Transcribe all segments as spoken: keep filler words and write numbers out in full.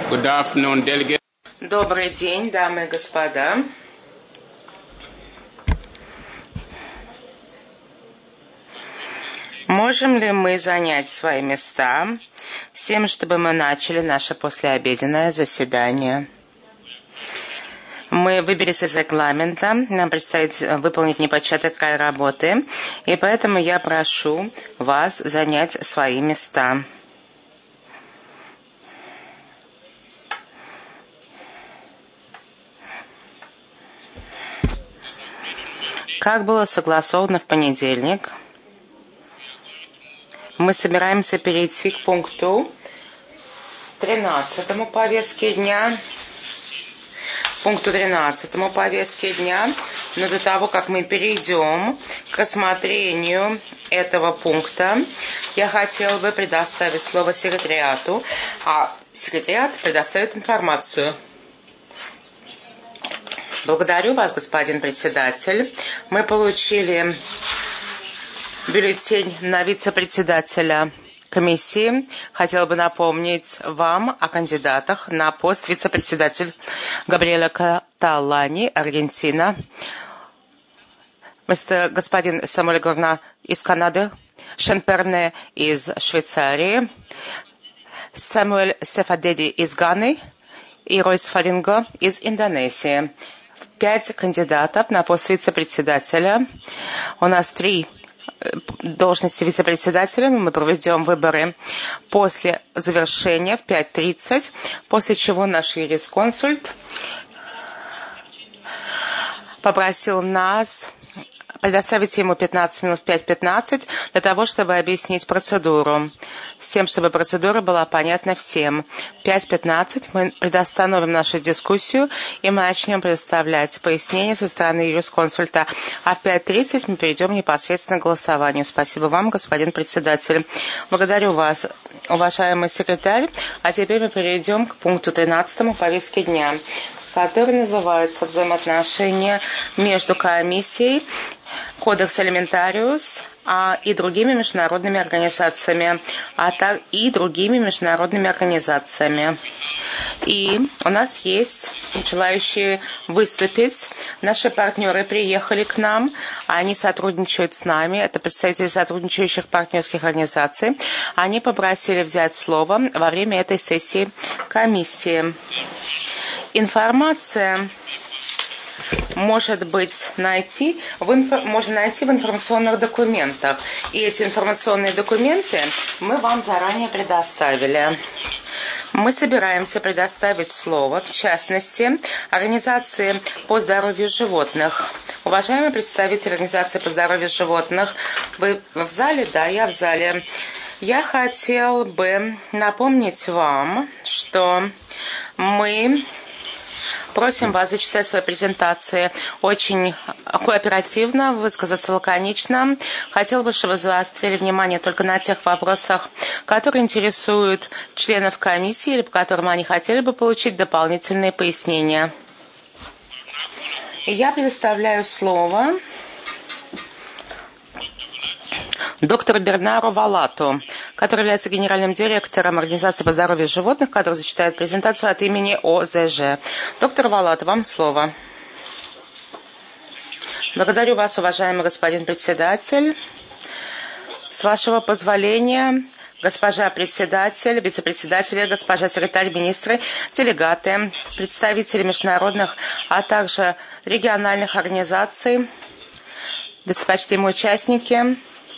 Good afternoon, delegate. Добрый день, дамы и господа. Можем ли мы занять свои места с тем, чтобы мы начали наше послеобеденное заседание? Мы выбрались из регламента, нам предстоит выполнить непочатый край работы, и поэтому я прошу вас занять свои места. Как было согласовано в понедельник, мы собираемся перейти к пункту тринадцатому повестки дня, пункту тринадцатому повестки дня, но до того, как мы перейдем к рассмотрению этого пункта, я хотела бы предоставить слово секретариату, а секретариат предоставит информацию. Благодарю вас, господин председатель. Мы получили бюллетень на вице-председателя комиссии. Хотела бы напомнить вам о кандидатах на пост вице-председателя: Габриэля Каталани, Аргентина, мистер господин Самуэль Горна из Канады, Шенперне из Швейцарии, Самуэль Сефадеди из Ганы и Ройс Фаринго из Индонезии. Пять кандидатов на пост вице-председателя. У нас три должности вице-председателя. Мы проведем выборы после завершения в пять тридцать, после чего наш юрисконсульт попросил нас предоставить ему пятнадцать минут, пять пятнадцать, для того, чтобы объяснить процедуру, с тем, чтобы процедура была понятна всем. пять пятнадцать мы предостановим нашу дискуссию, и мы начнем предоставлять пояснения со стороны юрисконсульта, а в пять тридцать мы перейдем непосредственно к голосованию. Спасибо вам, господин председатель. Благодарю вас, уважаемый секретарь. А теперь мы перейдем к пункту тринадцатому повестки дня, который называется «Взаимоотношения между комиссией, Кодекс Алиментариус а, и другими международными организациями, а также и другими международными организациями». И у нас есть желающие выступить. Наши партнеры приехали к нам, они сотрудничают с нами, это представители сотрудничающих партнерских организаций. Они попросили взять слово во время этой сессии комиссии. Информация может быть найти в инфо, можно найти в информационных документах. И эти информационные документы мы вам заранее предоставили. Мы собираемся предоставить слово, в частности, Организации по здоровью животных. Уважаемый представитель Организации по здоровью животных, вы в зале? Да, я в зале. Я хотел бы напомнить вам, что мы просим вас зачитать свои презентации очень кооперативно, высказаться лаконично. Хотел бы, чтобы вы заострили внимание только на тех вопросах, которые интересуют членов комиссии или по которым они хотели бы получить дополнительные пояснения. И я предоставляю слово доктору Бернару Валату, который является генеральным директором Организации по здоровью животных, который зачитает презентацию от имени О З Ж. Доктор Валат, вам слово. Благодарю вас, уважаемый господин председатель. С вашего позволения, госпожа председатель, вице-председатели, госпожа секретарь, министры, делегаты, представители международных, а также региональных организаций, достопочтимые участники.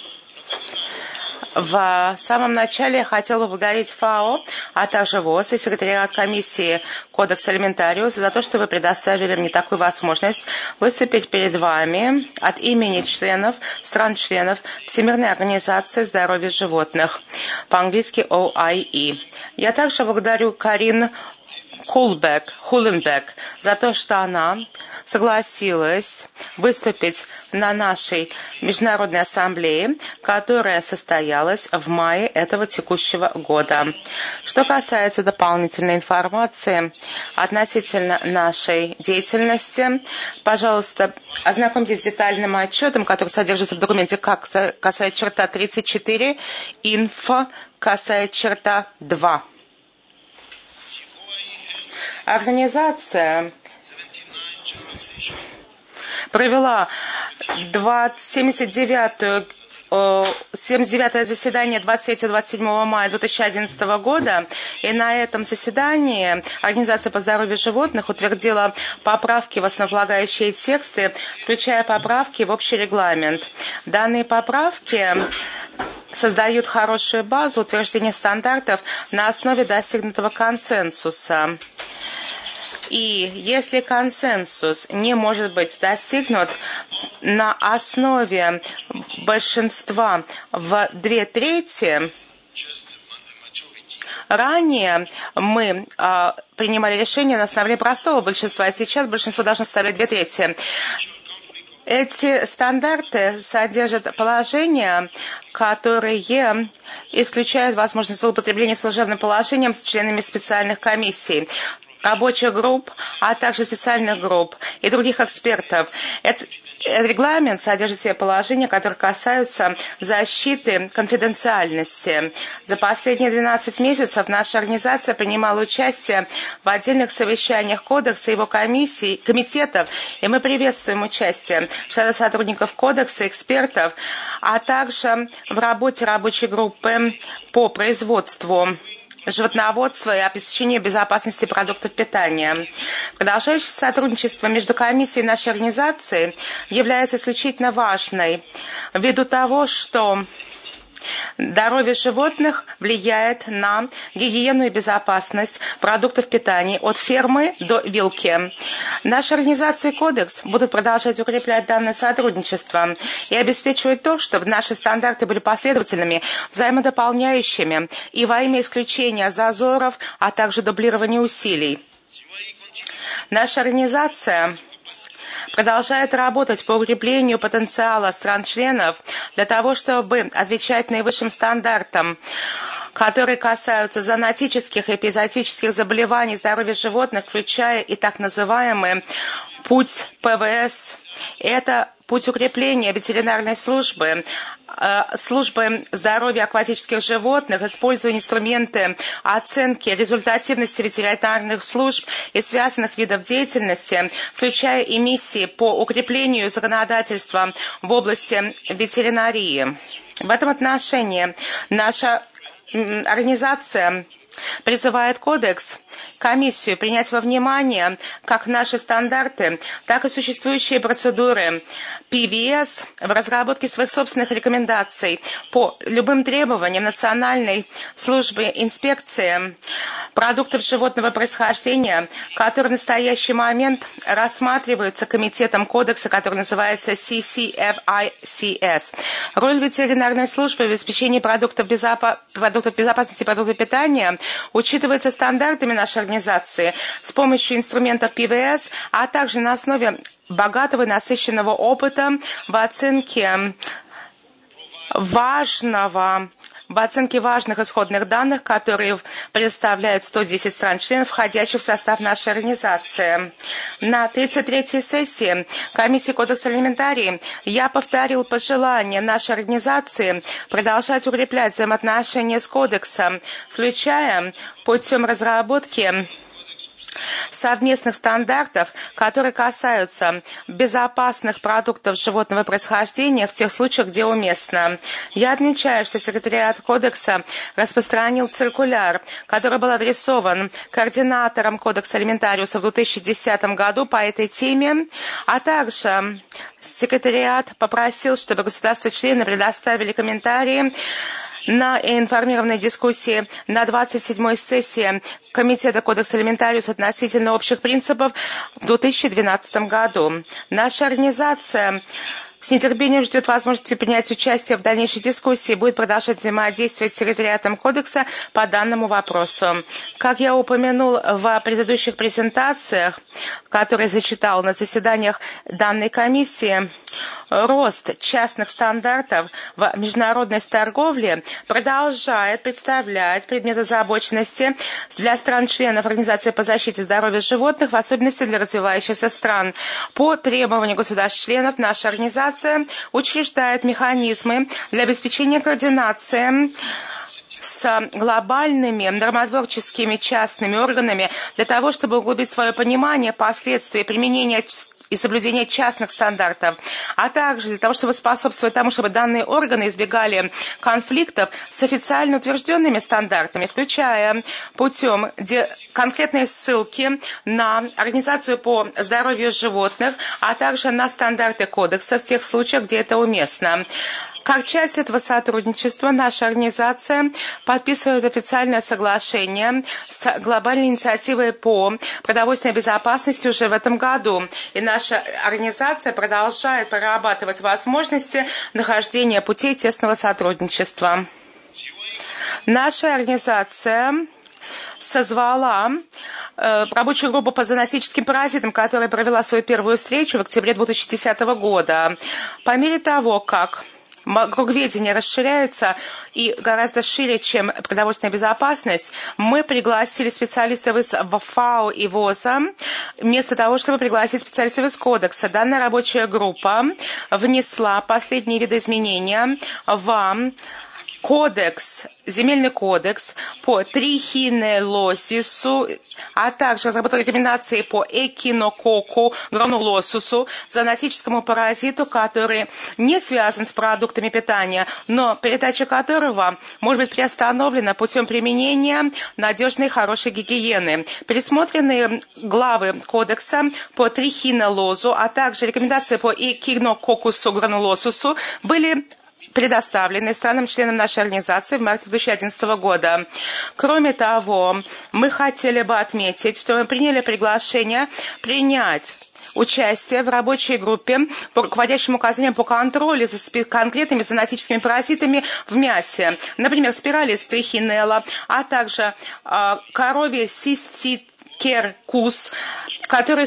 В самом начале я хотела бы благодарить ФАО, а также ВОЗ и секретариат комиссии Кодекс Алиментариус за то, что вы предоставили мне такую возможность выступить перед вами от имени членов, стран-членов Всемирной организации здоровья животных, по-английски О I E. Я также благодарю Карин Хулбек, Хуленбек за то, что она согласилась выступить на нашей международной ассамблее, которая состоялась в мае этого текущего года. Что касается дополнительной информации относительно нашей деятельности, пожалуйста, ознакомьтесь с детальным отчетом, который содержится в документе как касается черта тридцать четыре, инфо касается черта два. Организация провела семьдесят девятую семьдесят девятое заседание двадцать третьего — двадцать седьмого мая две тысячи одиннадцатого года, и на этом заседании Организация по здоровью животных утвердила поправки в основополагающие тексты, включая поправки в общий регламент. Данные поправки создают хорошую базу утверждения стандартов на основе достигнутого консенсуса. И если консенсус не может быть достигнут на основе большинства в две трети, ранее мы а, принимали решение на основе простого большинства, а сейчас большинство должно составлять две трети. Эти стандарты содержат положения, которые исключают возможность злоупотребления служебным положением с членами специальных комиссий, рабочих групп, а также специальных групп и других экспертов. Этот регламент содержит все положения, которые касаются защиты конфиденциальности. За последние двенадцать месяцев наша организация принимала участие в отдельных совещаниях кодекса и его комиссий, комитетов, и мы приветствуем участие штата сотрудников кодекса, экспертов, а также в работе рабочей группы по производству животноводства и обеспечения безопасности продуктов питания. Продолжающее сотрудничество между комиссией и нашей организацией является исключительно важной, ввиду того, что здоровье животных влияет на гигиену и безопасность продуктов питания от фермы до вилки. Наша организация и Кодекс будут продолжать укреплять данное сотрудничество и обеспечивать то, чтобы наши стандарты были последовательными, взаимодополняющими и во имя исключения зазоров, а также дублирования усилий. Наша организация продолжает работать по укреплению потенциала стран-членов для того, чтобы отвечать наивысшим стандартам, которые касаются зоонотических и эпизоотических заболеваний здоровья животных, включая и так называемый путь ПВС. Это путь укрепления ветеринарной службы, службы здоровья акватических животных, используя инструменты оценки результативности ветеринарных служб и связанных видов деятельности, включая и миссии по укреплению законодательства в области ветеринарии. В этом отношении наша организация призывает Кодекс, комиссию принять во внимание как наши стандарты, так и существующие процедуры пи ви эс в разработке своих собственных рекомендаций по любым требованиям Национальной службы инспекции продуктов животного происхождения, которые в настоящий момент рассматриваются Комитетом Кодекса, который называется си си эф ай си эс. Роль ветеринарной службы в обеспечении продуктов, безопа... продуктов безопасности продуктов питания учитывается стандартами нашей организации с помощью инструментов пи ви эс, а также на основе богатого и насыщенного опыта в оценке важного в оценке важных исходных данных, которые предоставляют сто десять стран-членов, входящих в состав нашей организации. На тридцать третьей сессии комиссии Кодекса Алиментарии я повторил пожелание нашей организации продолжать укреплять взаимоотношения с Кодексом, включая путем разработки совместных стандартов, которые касаются безопасных продуктов животного происхождения в тех случаях, где уместно. Я отмечаю, что секретариат Кодекса распространил циркуляр, который был адресован координаторам Кодекса Алиментариуса в две тысячи десятом году по этой теме, а также секретариат попросил, чтобы государства-члены предоставили комментарии на информированной дискуссии на двадцать седьмой сессии Комитета Кодекса Алиментариуса относительно общих принципов в две тысячи двенадцатом году. Наша организация с нетерпением ждет возможности принять участие в дальнейшей дискуссии и будет продолжать взаимодействовать с секретариатом Кодекса по данному вопросу. Как я упомянул в предыдущих презентациях, которые зачитал на заседаниях данной комиссии, рост частных стандартов в международной торговле продолжает представлять предмет озабоченности для стран-членов Организации по защите здоровья животных, в особенности для развивающихся стран. По требованию государств-членов наша организация учреждает механизмы для обеспечения координации с с глобальными нормотворческими частными органами для того, чтобы углубить свое понимание последствий применения и соблюдение частных стандартов, а также для того, чтобы способствовать тому, чтобы данные органы избегали конфликтов с официально утвержденными стандартами, включая путем конкретной ссылки на Организацию по здоровью животных, а также на стандарты кодекса в тех случаях, где это уместно. Как часть этого сотрудничества наша организация подписывает официальное соглашение с глобальной инициативой по продовольственной безопасности уже в этом году. И наша организация продолжает прорабатывать возможности нахождения путей тесного сотрудничества. Наша организация созвала рабочую группу по зоонотическим паразитам, которая провела свою первую встречу в октябре две тысячи десятого года. По мере того, как круг ведения расширяется и гораздо шире, чем продовольственная безопасность, мы пригласили специалистов из ФАО и ВОЗа, вместо того, чтобы пригласить специалистов из Кодекса. Данная рабочая группа внесла последние видоизменения в Кодекс, земельный кодекс по трихинеллозису, а также разработал рекомендации по экинококку гранулосусу, зоонотическому паразиту, который не связан с продуктами питания, но передача которого может быть приостановлена путем применения надежной и хорошей гигиены. Пересмотренные главы кодекса по трихинеллозу, а также рекомендации по экинококкусу гранулосусу были предоставлены странам-членам нашей организации в марте две тысячи одиннадцатого года. Кроме того, мы хотели бы отметить, что мы приняли приглашение принять участие в рабочей группе по руководящим указаниям по контролю за конкретными зоонотическими паразитами в мясе. Например, спиралис трихинелла, а также э, коровье цистит Керкус, который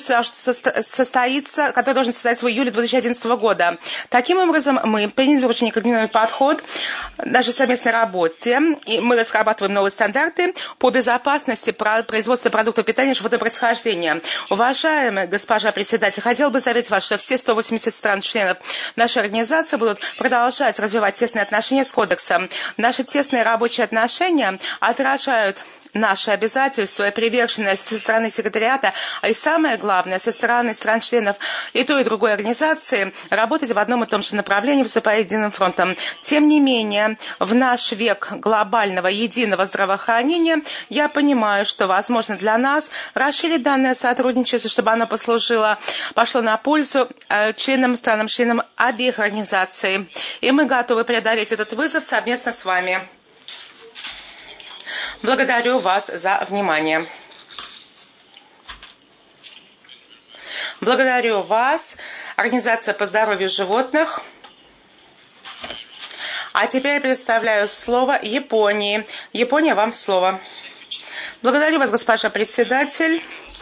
состоится, который должен состояться в июле две тысячи одиннадцатого года. Таким образом, мы приняли очень координированный подход в нашей совместной работе, и мы разрабатываем новые стандарты по безопасности производства продуктов питания животного происхождения. Уважаемая госпожа председатель, хотел бы заверить вас, что все сто восемьдесят стран-членов нашей организации будут продолжать развивать тесные отношения с Кодексом. Наши тесные рабочие отношения отражают наши обязательства и приверженность со стороны секретариата, а и самое главное, со стороны стран-членов и той, и другой организации, работать в одном и том же направлении, выступая единым фронтом. Тем не менее, в наш век глобального единого здравоохранения я понимаю, что возможно для нас расширить данное сотрудничество, чтобы оно послужило, пошло на пользу э, членам, странам-членам обеих организаций. И мы готовы преодолеть этот вызов совместно с вами. Благодарю вас за внимание. Благодарю вас, Организация по здоровью животных. А теперь я предоставляю слово Японии. Япония, вам слово. Благодарю вас, госпожа председатель.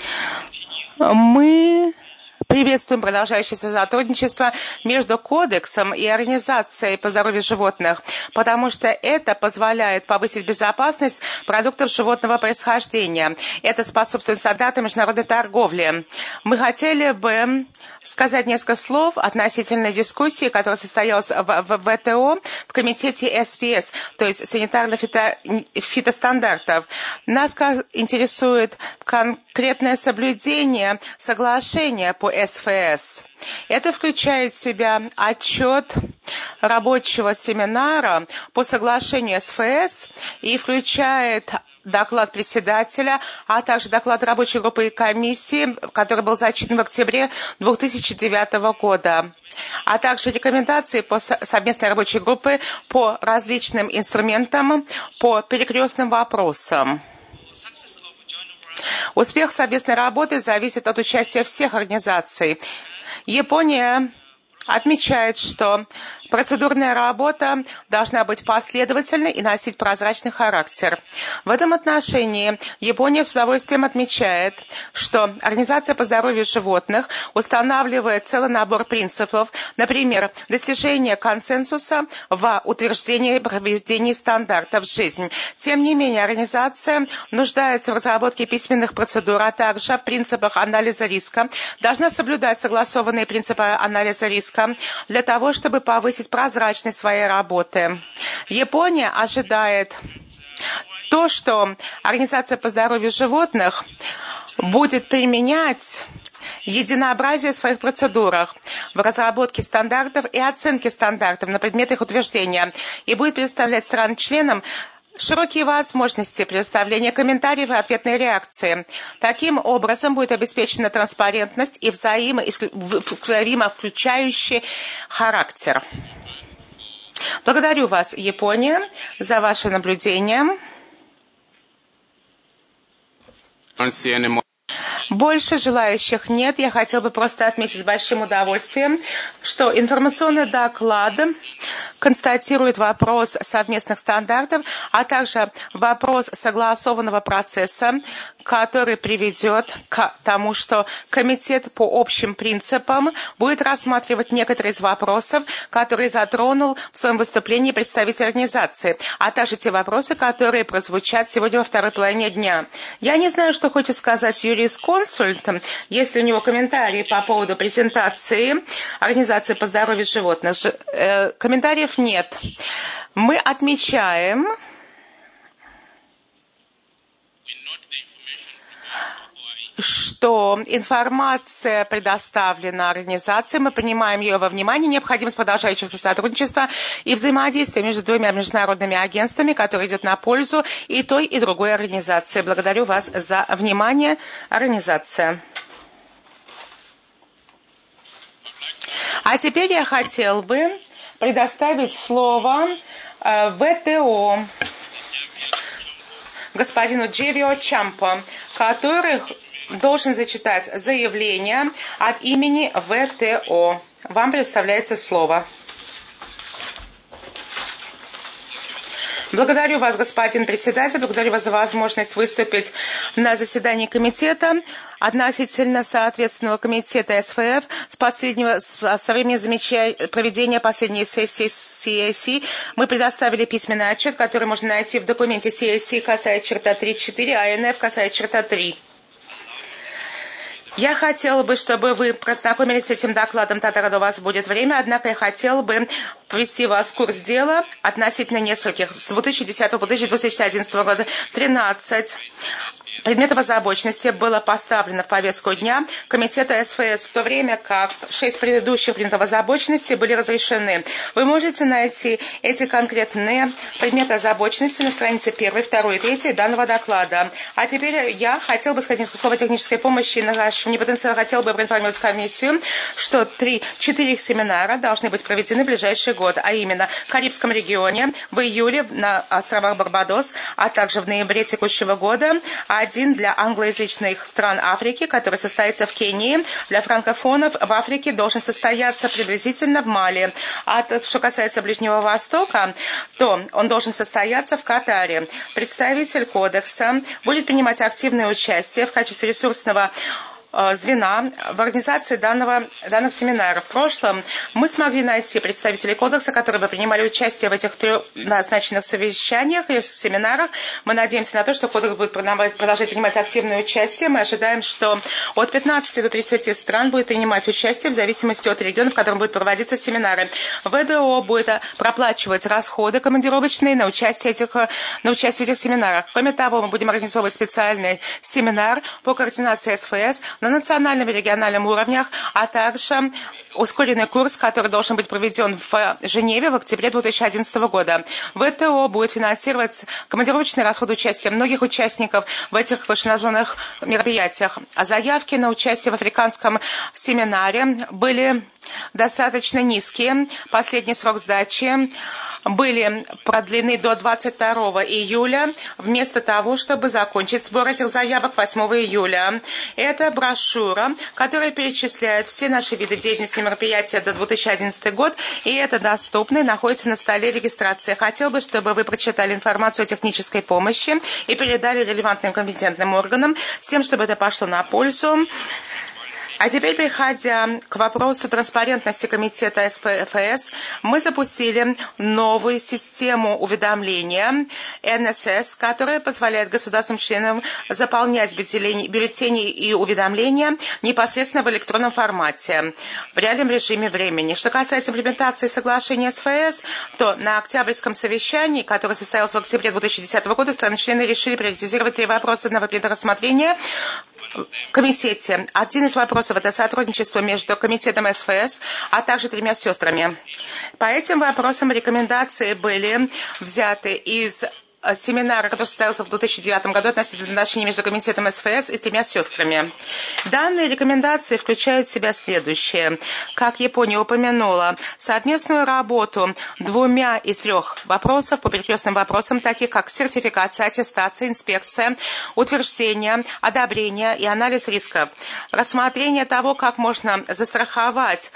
Мы приветствуем продолжающееся сотрудничество между Кодексом и Организацией по здоровью животных, потому что это позволяет повысить безопасность продуктов животного происхождения. Это способствует стандартам международной торговли. Мы хотели бы сказать несколько слов относительно дискуссии, которая состоялась в, в, в ВТО в комитете эс пи эс, то есть санитарно-фитостандартов. Нас интересует конкретное соблюдение соглашения по эс эф эс. Это включает в себя отчет рабочего семинара по соглашению эс эф эс и включает доклад председателя, а также доклад рабочей группы и комиссии, который был зачитан в октябре две тысячи девятого года, а также рекомендации по совместной рабочей группы по различным инструментам, по перекрестным вопросам. Успех совместной работы зависит от участия всех организаций. Япония отмечает, что процедурная работа должна быть последовательной и носить прозрачный характер. В этом отношении Япония с удовольствием отмечает, что Организация по здоровью животных устанавливает целый набор принципов, например, достижение консенсуса в утверждении и проведении стандартов в жизнь. Тем не менее, организация нуждается в разработке письменных процедур, а также в принципах анализа риска, должна соблюдать согласованные принципы анализа риска для того, чтобы повысить прозрачность своей работы. Япония ожидает то, что Организация по здоровью животных будет применять единообразие в своих процедурах в разработке стандартов и оценке стандартов на предмет их утверждения и будет предоставлять странам-членам широкие возможности предоставления комментариев и ответной реакции. Таким образом будет обеспечена транспарентность и взаимо- взаимовключающий характер. Благодарю вас, Япония, за ваше наблюдение. Больше желающих нет. Я хотел бы просто отметить с большим удовольствием, что информационный доклад констатирует вопрос совместных стандартов, а также вопрос согласованного процесса, который приведет к тому, что комитет по общим принципам будет рассматривать некоторые из вопросов, которые затронул в своем выступлении представитель организации, а также те вопросы, которые прозвучат сегодня во второй половине дня. Я не знаю, что хочет сказать юрисконсульт, если у него комментарии по поводу презентации Организации по здоровью животных. Комментариев нет. Мы отмечаем, что информация предоставлена организации, мы принимаем ее во внимание, необходимость продолжающегося сотрудничества и взаимодействия между двумя международными агентствами, которые идет на пользу и той, и другой организации. Благодарю вас за внимание, организация. А теперь я хотел бы предоставить слово э, ВТО господину Джевио Чампо, который должен зачитать заявление от имени ВТО. Вам представляется слово. Благодарю вас, господин председатель, благодарю вас за возможность выступить на заседании комитета относительно соответственного комитета СФФ с последнего, со времени замечания, проведения последней сессии си эй си. Мы предоставили письменный отчет, который можно найти в документе си эй си, касается черта три четыре, а эн эф касается черта три. Я хотела бы, чтобы вы познакомились с этим докладом, тогда, когда у вас будет время, однако я хотела бы ввести вас в курс дела относительно нескольких, с две тысячи десятого по две тысячи одиннадцатого года, тринадцать предметов озабоченности было поставлено в повестку дня комитета СФС, в то время как шесть предыдущих предметов озабоченности были разрешены. Вы можете найти эти конкретные предметы озабоченности на странице первой, второй и третьей данного доклада. А теперь я хотел бы сказать несколько слов о технической помощи. Мне потенциально хотел бы проинформировать комиссию, что три-четыре семинара должны быть проведены в ближайший год, а именно в Карибском регионе в июле на островах Барбадос, а также в ноябре текущего года один для англоязычных стран Африки, который состоится в Кении, для франкофонов в Африке должен состояться приблизительно в Мали. А что касается Ближнего Востока, то он должен состояться в Катаре. Представитель кодекса будет принимать активное участие в качестве ресурсного звена в организации данного, данных семинаров. В прошлом мы смогли найти представителей кодекса, которые бы принимали участие в этих трех назначенных совещаниях и семинарах. Мы надеемся на то, что кодекс будет продолжать принимать активное участие. Мы ожидаем, что от пятнадцати до тридцати стран будет принимать участие в зависимости от региона, в котором будут проводиться семинары. ВДО будет проплачивать расходы командировочные на участие, этих, на участие в этих семинарах. Кроме того, мы будем организовывать специальный семинар по координации СФС на национальном и региональном уровнях, а также ускоренный курс, который должен быть проведен в Женеве в октябре две тысячи одиннадцатого года. ВТО будет финансировать командировочные расходы участия многих участников в этих вышеназванных мероприятиях. А заявки на участие в африканском семинаре были достаточно низкие. Последний срок сдачи были продлены до двадцать второго июля, вместо того, чтобы закончить сбор этих заявок восьмого июля. Это брошюра, которая перечисляет все наши виды деятельности и мероприятия до две тысячи одиннадцатый год, и это доступно и находится на столе регистрации. Хотел бы, чтобы вы прочитали информацию о технической помощи и передали релевантным компетентным органам, с тем, чтобы это пошло на пользу А теперь, переходя к вопросу транспарентности комитета эс пэ эф эс, мы запустили новую систему уведомления эн эс эс, которая позволяет государствам-членам заполнять бюллетени, бюллетени и уведомления непосредственно в электронном формате, в реальном режиме времени. Что касается имплементации соглашения эс эф эс, то на октябрьском совещании, которое состоялось в октябре две тысячи десятого года, страны-члены решили приоритизировать три вопроса на рассмотрение в комитете. Один из вопросов – это сотрудничество между комитетом эс эф эс, а также тремя сестрами. По этим вопросам рекомендации были взяты из семинара, который состоялся в две тысячи девятом году относительно отношений между комитетом эс эф эс и тремя сестрами. Данные рекомендации включают в себя следующее. Как Япония упомянула, совместную работу двумя из трех вопросов по перекрестным вопросам, таких как сертификация, аттестация, инспекция, утверждение, одобрение и анализ рисков. Рассмотрение того, как можно застраховать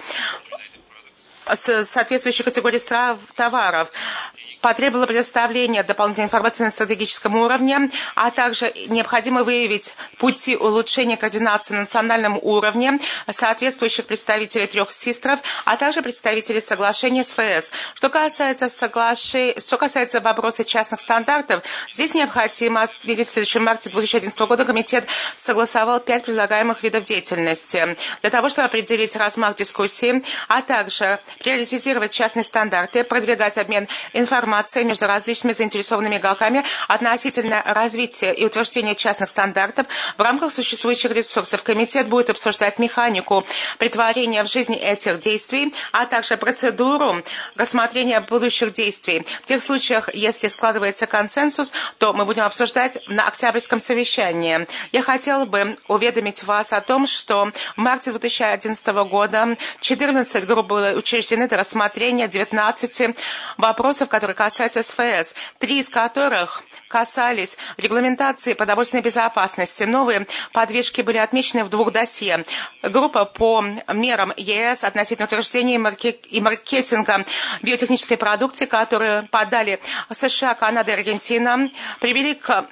соответствующие категории товаров, потребовало предоставления дополнительной информации на стратегическом уровне, а также необходимо выявить пути улучшения координации на национальном уровне соответствующих представителей трех сестров, а также представителей соглашения эс эф эс. Что касается, соглаши... Что касается вопроса частных стандартов, здесь необходимо отметить, в следующем марте две тысячи одиннадцатого года комитет согласовал пять предлагаемых видов деятельности для того, чтобы определить размах дискуссии, а также приоритизировать частные стандарты, продвигать обмен информацией между различными заинтересованными игроками относительно развития и утверждения частных стандартов в рамках существующих ресурсов. Комитет будет обсуждать механику претворения в жизнь этих действий, а также процедуру рассмотрения будущих действий. В тех случаях, если складывается консенсус, то мы будем обсуждать на октябрьском совещании. Я хотела бы уведомить вас о том, что в марте две тысячи одиннадцатого года четырнадцать групп было учреждены для рассмотрения девятнадцати вопросов, которые касаются эс эф эс, три из которых касались регламентации продовольственной безопасности. Новые подвижки были отмечены в двух досье. Группа по мерам е эс относительно утверждения и маркетинга биотехнической продукции, которую подали США, Канада и Аргентина, привели к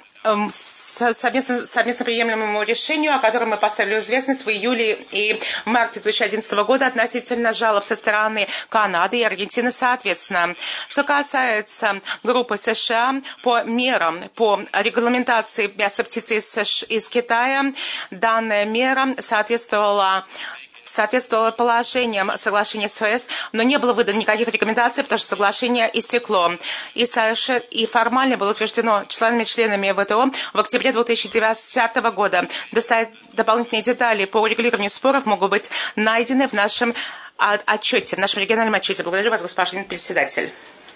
совместно, совместно приемлемому решению, о котором мы поставили известность в июле и марте две тысячи одиннадцатого года относительно жалоб со стороны Канады и Аргентины соответственно. Что касается группы США по мерам по регламентации мяса птицы из Китая, данная мера соответствовала соответствовало положениям соглашения эс эф эс, но не было выдано никаких рекомендаций, потому что соглашение истекло. И, совершенно, и формально было утверждено членами-членами вэ тэ о в октябре две тысячи десятого года. Дополнительные детали по урегулированию споров могут быть найдены в нашем отчете, в нашем региональном отчете. Благодарю вас, господин председатель.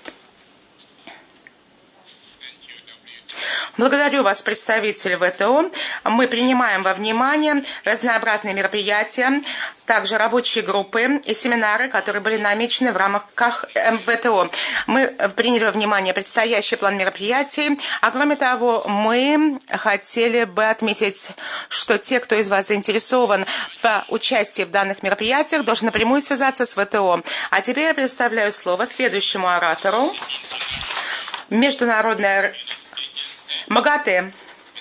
Благодарю вас, представитель вэ тэ о. Мы принимаем во внимание разнообразные мероприятия, также рабочие группы и семинары, которые были намечены в рамках вэ тэ о. Мы приняли во внимание предстоящий план мероприятий, а кроме того, мы хотели бы отметить, что те, кто из вас заинтересован в участии в данных мероприятиях, должен напрямую связаться с вэ тэ о. А теперь я предоставляю слово следующему оратору. Международная МАГАТЭ,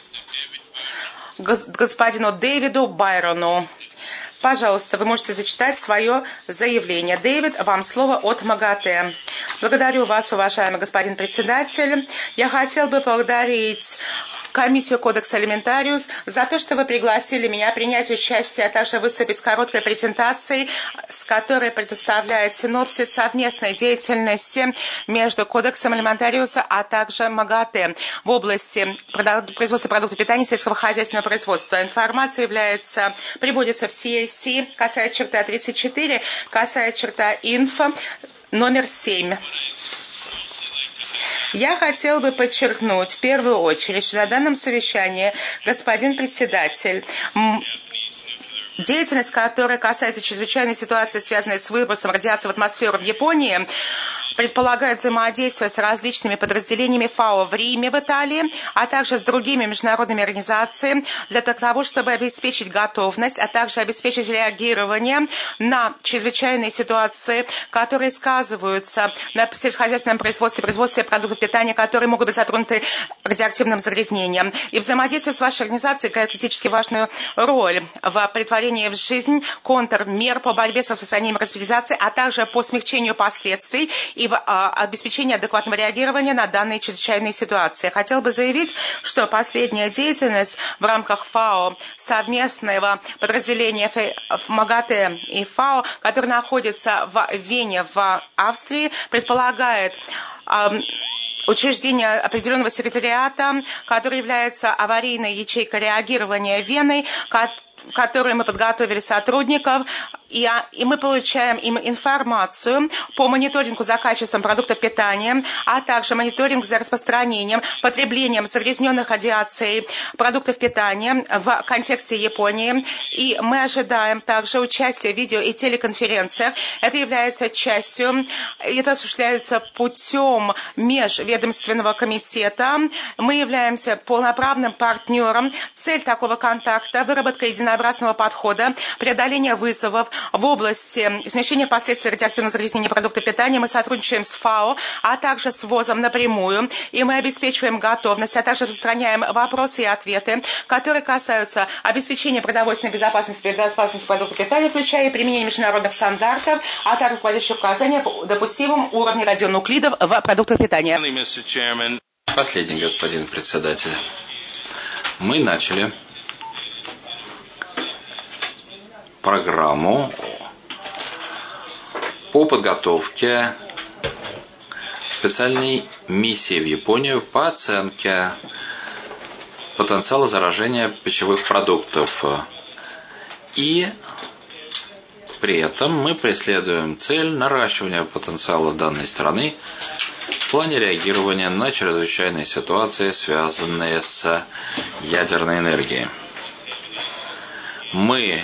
господину Дэвиду Байрону. Пожалуйста, вы можете зачитать свое заявление. Дэвид, вам слово от МАГАТЭ. Благодарю вас, уважаемый господин председатель. Я хотел бы поблагодарить комиссию Кодекс Алиментариус за то, что вы пригласили меня принять участие, а также выступить с короткой презентацией, с которой предоставляет синопсис совместной деятельности между Кодексом Алиментариуса, а также МАГАТЭ в области производства продуктов питания и сельскохозяйственного производства. Информация является, приводится в си эй си, касая черта тридцать четыре, касая черта инфо номер семь. Я хотел бы подчеркнуть в первую очередь, что на данном совещании господин председатель, деятельность, которая касается чрезвычайной ситуации, связанной с выбросом радиации в атмосферу в Японии, предполагает взаимодействие с различными подразделениями ФАО в Риме, в Италии, а также с другими международными организациями для того, чтобы обеспечить готовность, а также обеспечить реагирование на чрезвычайные ситуации, которые сказываются на сельскохозяйственном производстве, производстве продуктов питания, которые могут быть затронуты радиоактивным загрязнением. И взаимодействие с вашей организацией играет критически важную роль в претворении в жизнь контрмер по борьбе с распространением радикализации, а также по смягчению последствий и в а, обеспечении адекватного реагирования на данные чрезвычайные ситуации. Хотел бы заявить, что последняя деятельность в рамках ФАО совместного подразделения МАГАТЭ и ФАО, который находится в Вене, в Австрии, предполагает э, учреждение определенного секретариата, который является аварийной ячейкой реагирования Вены, которой мы подготовили сотрудников, и, и мы получаем им информацию по мониторингу за качеством продуктов питания, а также мониторинг за распространением, потреблением загрязненных радиацией продуктов питания в контексте Японии. И мы ожидаем также участия в видео- и телеконференциях. Это является частью, это осуществляется путем межведомственного комитета. Мы являемся полноправным партнером. Цель такого контакта – выработка единообразного подхода, преодоление вызовов в области смягчения последствий радиоактивного загрязнения продуктов питания. Мы сотрудничаем с ФАО, а также с ВОЗом напрямую, и мы обеспечиваем готовность, а также распространяем вопросы и ответы, которые касаются обеспечения продовольственной безопасности, безопасности продуктов питания, включая применение международных стандартов, а также руководящие указания по допустимым уровням радионуклидов в продуктах питания. Последний, господин председатель. Мы начали программу по подготовке специальной миссии в Японию по оценке потенциала заражения пищевых продуктов. И при этом мы преследуем цель наращивания потенциала данной страны в плане реагирования на чрезвычайные ситуации, связанные с ядерной энергией. Мы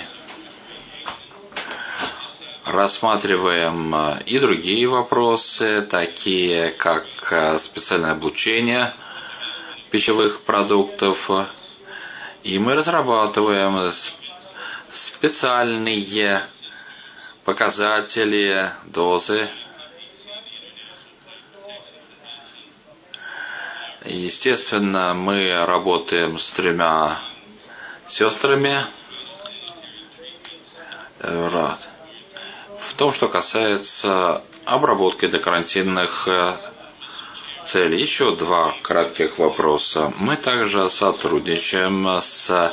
рассматриваем и другие вопросы, такие как специальное облучение пищевых продуктов. И мы разрабатываем специальные показатели дозы. Естественно, мы работаем с тремя сестрами. Рад. В том, что касается обработки для карантинных целей. Еще два кратких вопроса. Мы также сотрудничаем с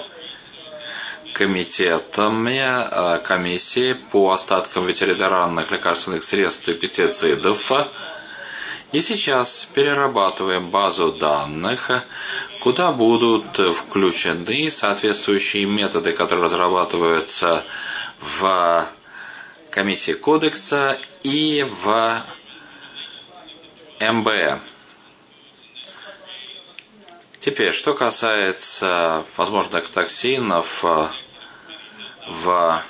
комитетами комиссии по остаткам ветеринарных лекарственных средств и пестицидов. И сейчас перерабатываем базу данных, куда будут включены соответствующие методы, которые разрабатываются в комиссии кодекса и в эм бэ э. Теперь, что касается возможных токсинов в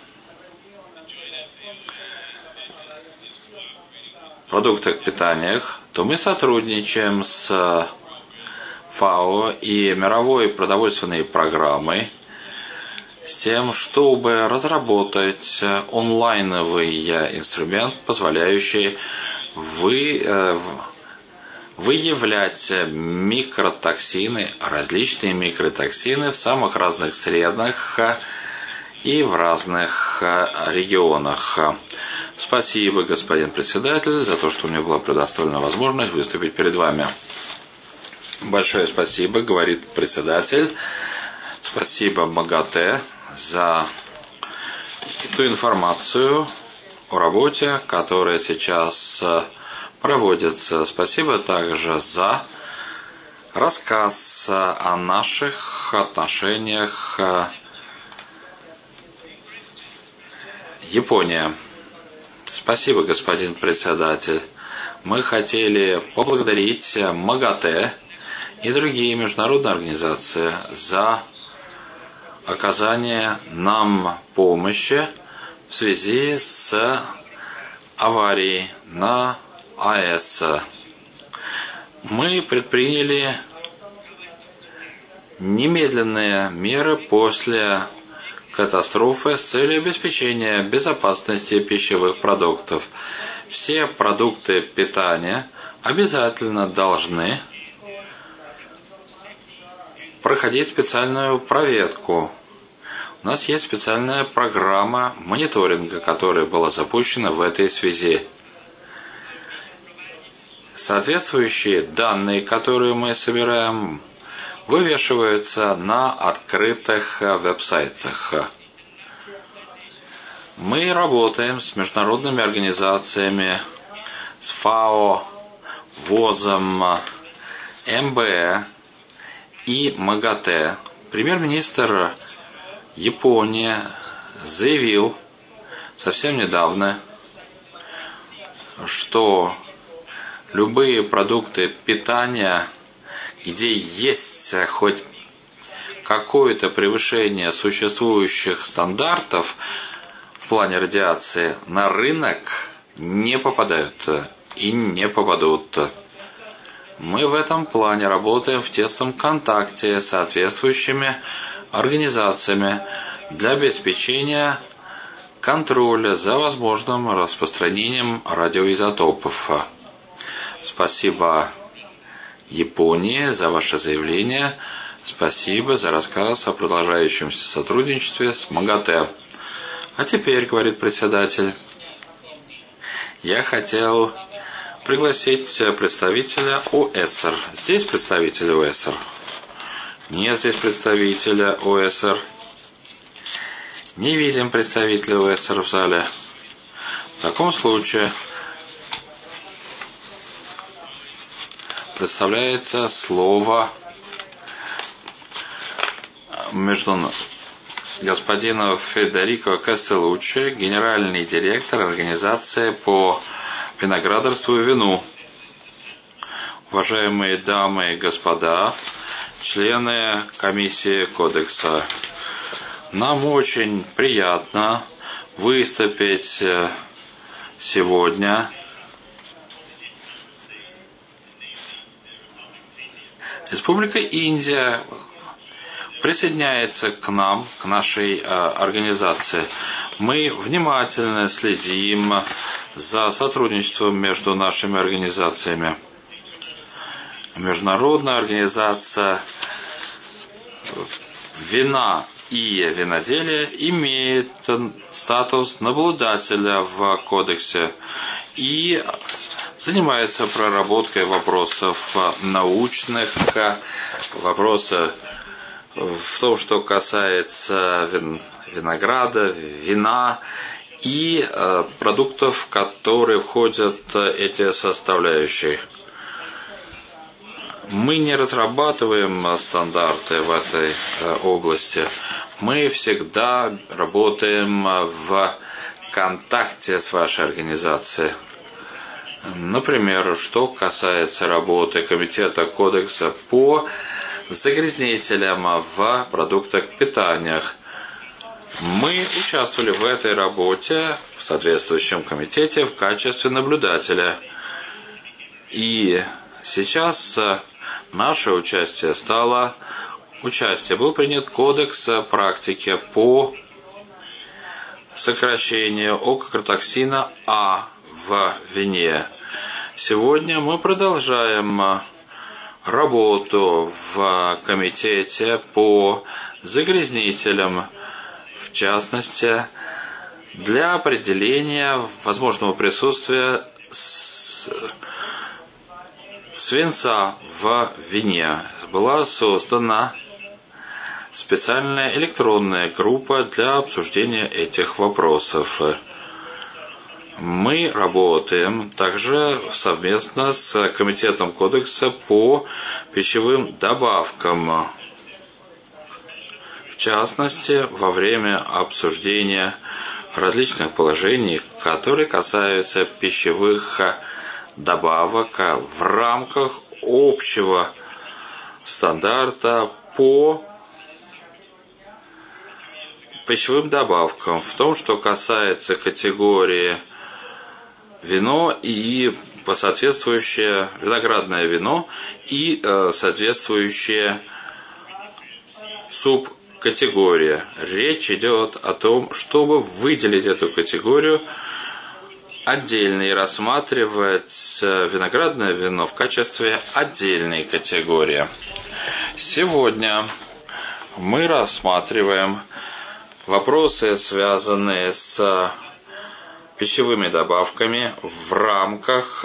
продуктах питания, то мы сотрудничаем с ФАО и мировой продовольственной программой с тем, чтобы разработать онлайновый инструмент, позволяющий вы, выявлять микротоксины, различные микротоксины в самых разных средах и в разных регионах. Спасибо, господин председатель, за то, что мне была предоставлена возможность выступить перед вами. Большое спасибо, говорит председатель. Спасибо МАГАТЭ за эту информацию о работе, которая сейчас проводится. Спасибо также за рассказ о наших отношениях Япония. Спасибо, господин председатель. Мы хотели поблагодарить МАГАТЭ и другие международные организации за оказание нам помощи в связи с аварией на а э эс. Мы предприняли немедленные меры после катастрофы с целью обеспечения безопасности пищевых продуктов. Все продукты питания обязательно должны проходить специальную проверку. У нас есть специальная программа мониторинга, которая была запущена в этой связи. Соответствующие данные, которые мы собираем, вывешиваются на открытых веб-сайтах. Мы работаем с международными организациями, с ФАО, ВОЗом, эм бэ э и МАГАТЭ. Премьер-министр Японии заявил совсем недавно, что любые продукты питания, где есть хоть какое-то превышение существующих стандартов в плане радиации, на рынок не попадают и не попадут. Мы в этом плане работаем в тесном контакте с соответствующими организациями для обеспечения контроля за возможным распространением радиоизотопов. Спасибо Японии за ваше заявление. Спасибо за рассказ о продолжающемся сотрудничестве с МАГАТЭ. А теперь, говорит председатель, я хотел пригласить представителя о эс эр. Здесь представитель о эс эр? Нет здесь представителя о эс эр. Не видим представителя о эс эр в зале. В таком случае представляется слово между господину Федерико Кастеллуччи, генеральный директор организации по виноградарству и вину. Уважаемые дамы и господа, члены комиссии Кодекса, нам очень приятно выступить сегодня Республика Индия присоединяется к нам, к нашей э, организации. Мы внимательно следим за сотрудничеством между нашими организациями. Международная организация вина и виноделия имеет статус наблюдателя в Кодексе и занимается проработкой вопросов научных, вопросов в том, что касается вин, винограда, вина и э, продуктов, в которые входят э, эти составляющие. Мы не разрабатываем стандарты в этой э, области. Мы всегда работаем в контакте с вашей организацией. Например, что касается работы Комитета Кодекса по загрязнителям в продуктах питания. Мы участвовали в этой работе в соответствующем комитете в качестве наблюдателя. И сейчас наше участие стало участие. Был принят кодекс практики по сокращению ококартоксина А в вине. Сегодня мы продолжаем работу в комитете по загрязнителям, в частности, для определения возможного присутствия свинца в вине. Была создана специальная электронная группа для обсуждения этих вопросов. Мы работаем также совместно с Комитетом Кодекса по пищевым добавкам. В частности, во время обсуждения различных положений, которые касаются пищевых добавок в рамках общего стандарта по пищевым добавкам, в том, что касается категории вино и по соответствующее виноградное вино и э, соответствующая субкатегория. Речь идет о том, чтобы выделить эту категорию отдельно и рассматривать виноградное вино в качестве отдельной категории. Сегодня мы рассматриваем вопросы, связанные с пищевыми добавками в рамках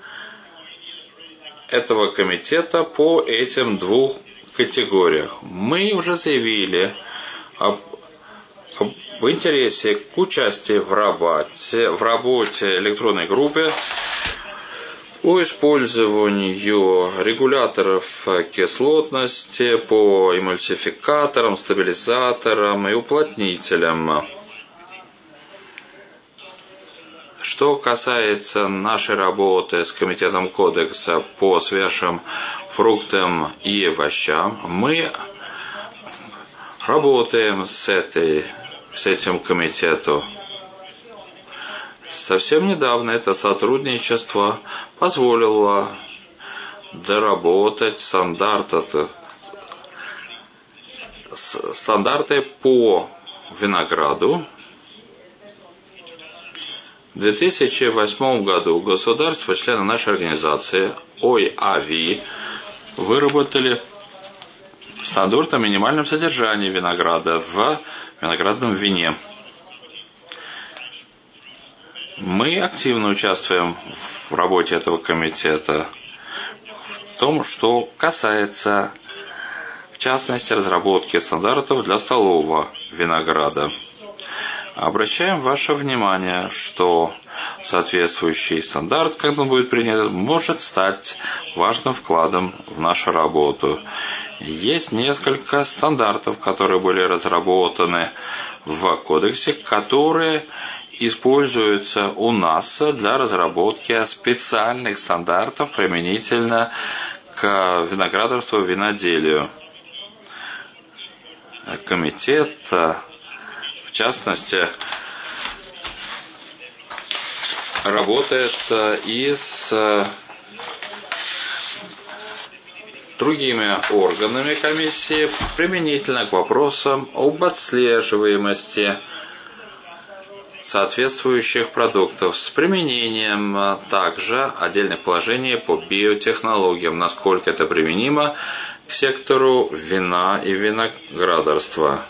этого комитета по этим двум категориям. Мы уже заявили об, об интересе к участию в работе, в работе электронной группы по использованию регуляторов кислотности, по эмульсификаторам, стабилизаторам и уплотнителям. Что касается нашей работы с Комитетом Кодекса по свежим фруктам и овощам, мы работаем с, этой, с этим комитетом. Совсем недавно это сотрудничество позволило доработать стандарты, стандарты по винограду. В две тысячи восьмом году государства, члены нашей организации ой эй ви, выработали стандарт о минимальном содержании винограда в виноградном вине. Мы активно участвуем в работе этого комитета в том, что касается, в частности, разработки стандартов для столового винограда. Обращаем ваше внимание, что соответствующий стандарт, когда он будет принят, может стать важным вкладом в нашу работу. Есть несколько стандартов, которые были разработаны в кодексе, которые используются у нас для разработки специальных стандартов применительно к виноградарству и виноделию. Комитет, в частности, работает и с другими органами комиссии применительно к вопросам об отслеживаемости соответствующих продуктов с применением также отдельных положений по биотехнологиям, насколько это применимо к сектору вина и виноградарства.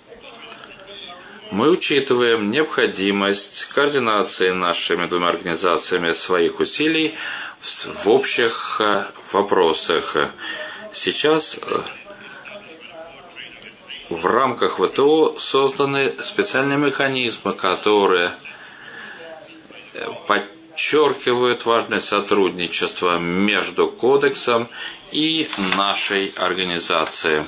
Мы учитываем необходимость координации нашими двумя организациями своих усилий в общих вопросах. Сейчас в рамках вэ тэ о созданы специальные механизмы, которые подчеркивают важность сотрудничества между кодексом и нашей организацией.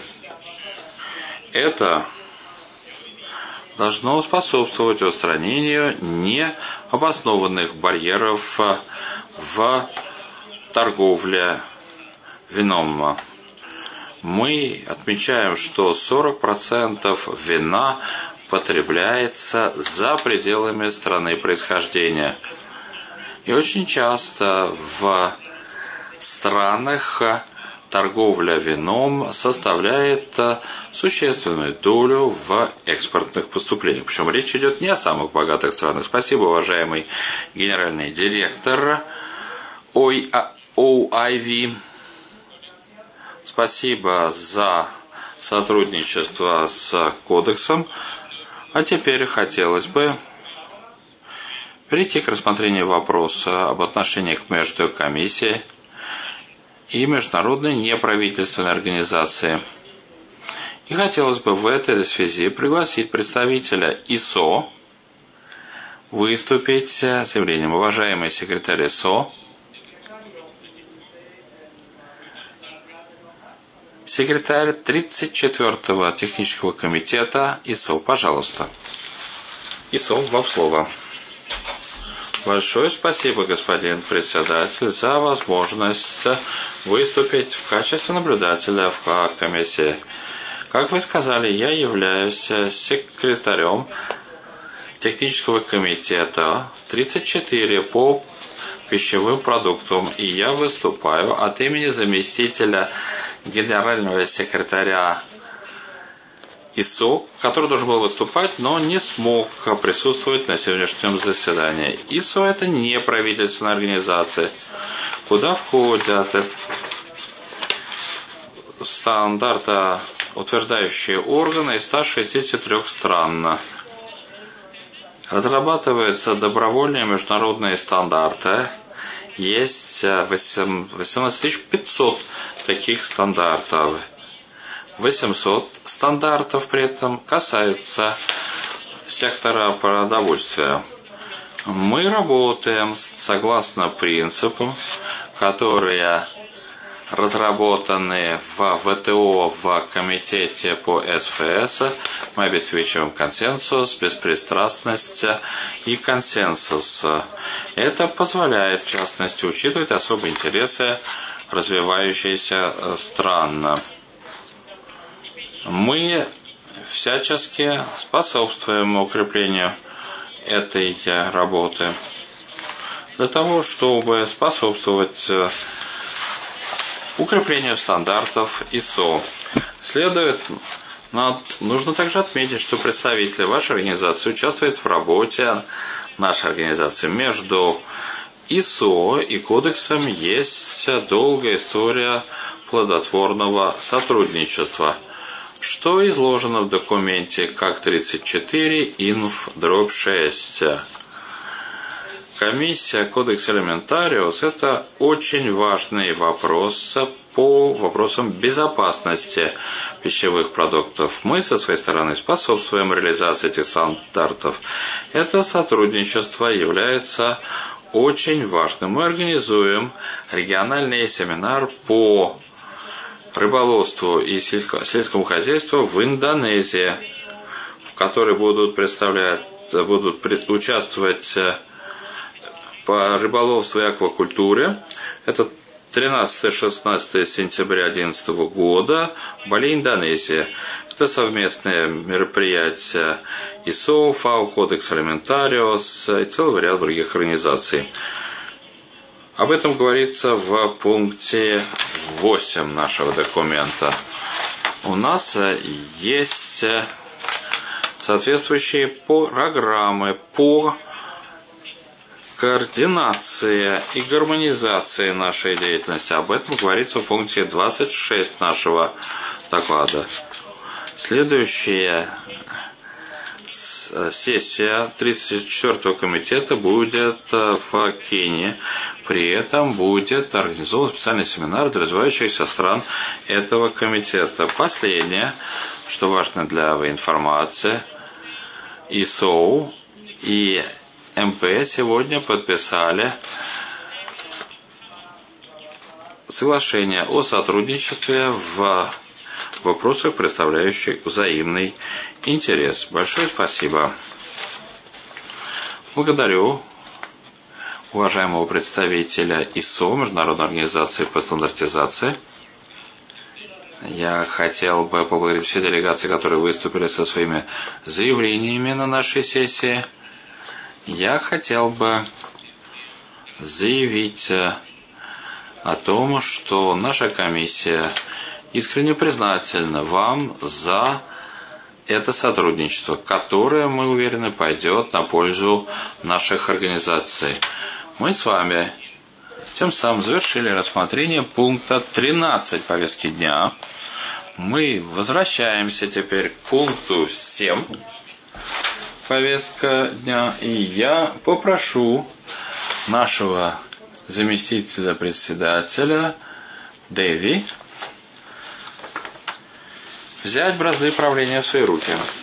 Это должно способствовать устранению необоснованных барьеров в торговле вином. Мы отмечаем, что сорок процентов вина потребляется за пределами страны происхождения. И очень часто в странах торговля вином составляет существенную долю в экспортных поступлениях. Причем речь идет не о самых богатых странах. Спасибо, уважаемый генеральный директор ой эй ви. Спасибо за сотрудничество с кодексом. А теперь хотелось бы перейти к рассмотрению вопроса об отношениях между комиссией и международной неправительственной организацией. И хотелось бы в этой связи пригласить представителя ай эс о выступить с заявлением. Уважаемый секретарь ай эс о, секретарь тридцать четвёртого технического комитета ай эс о, пожалуйста. ай эс о, вам слово. Большое спасибо, господин председатель, за возможность выступить в качестве наблюдателя в комиссии. Как вы сказали, я являюсь секретарем технического комитета тридцать четыре по пищевым продуктам, и я выступаю от имени заместителя генерального секретаря ай эс о, который должен был выступать, но не смог присутствовать на сегодняшнем заседании. ай эс о – это не правительственная организация, куда входят стандарта утверждающие органы из ста шестидесяти трёх стран. Разрабатываются добровольные международные стандарты. Есть восемнадцать тысяч пятьсот таких стандартов. восемьсот стандартов при этом касаются сектора продовольствия. Мы работаем согласно принципам, которые разработаны в ВТО в комитете по СФС. Мы обеспечиваем консенсус, беспристрастность и консенсус. Это позволяет, в частности, учитывать особые интересы развивающихся стран. Мы всячески способствуем укреплению этой работы для того, чтобы способствовать укреплению стандартов ай эс о. Следует, но нужно также отметить, что представители вашей организации участвуют в работе нашей организации. Между ай эс о и кодексом есть долгая история плодотворного сотрудничества, что изложено в документе как тридцать четыре инф шесть. Комиссия Кодекс Элементариус – это очень важный вопрос по вопросам безопасности пищевых продуктов. Мы со своей стороны способствуем реализации этих стандартов. Это сотрудничество является очень важным. Мы организуем региональный семинар по рыболовству и сельскому хозяйству в Индонезии, в которой будут представлять, будут участвовать по рыболовству и аквакультуре. Это тринадцатого-шестнадцатого сентября две тысячи одиннадцатого года в Бали, Индонезия. Это совместное мероприятие ай эс о, ФАО, Кодекс Элементариус и целый ряд других организаций. Об этом говорится в пункте восемь нашего документа. У нас есть соответствующие программы по координации и гармонизации нашей деятельности. Об этом говорится в пункте двадцать шесть нашего доклада. Следующая сессия тридцать четвёртого комитета будет в Кении. При этом будет организован специальный семинар для развивающихся стран этого комитета. Последнее, что важно для информации, ай эс о и эм пэ сегодня подписали соглашение о сотрудничестве в вопросах, представляющих взаимный интерес. Большое спасибо. Благодарю уважаемого представителя ай эс о, Международной организации по стандартизации. Я хотел бы поблагодарить все делегации, которые выступили со своими заявлениями на нашей сессии. Я хотел бы заявить о том, что наша комиссия искренне признательна вам за это сотрудничество, которое, мы уверены, пойдет на пользу наших организаций. Мы с вами тем самым завершили рассмотрение пункта тринадцать повестки дня. Мы возвращаемся теперь к пункту семь повестка дня, и я попрошу нашего заместителя председателя Дэви взять бразды правления в свои руки.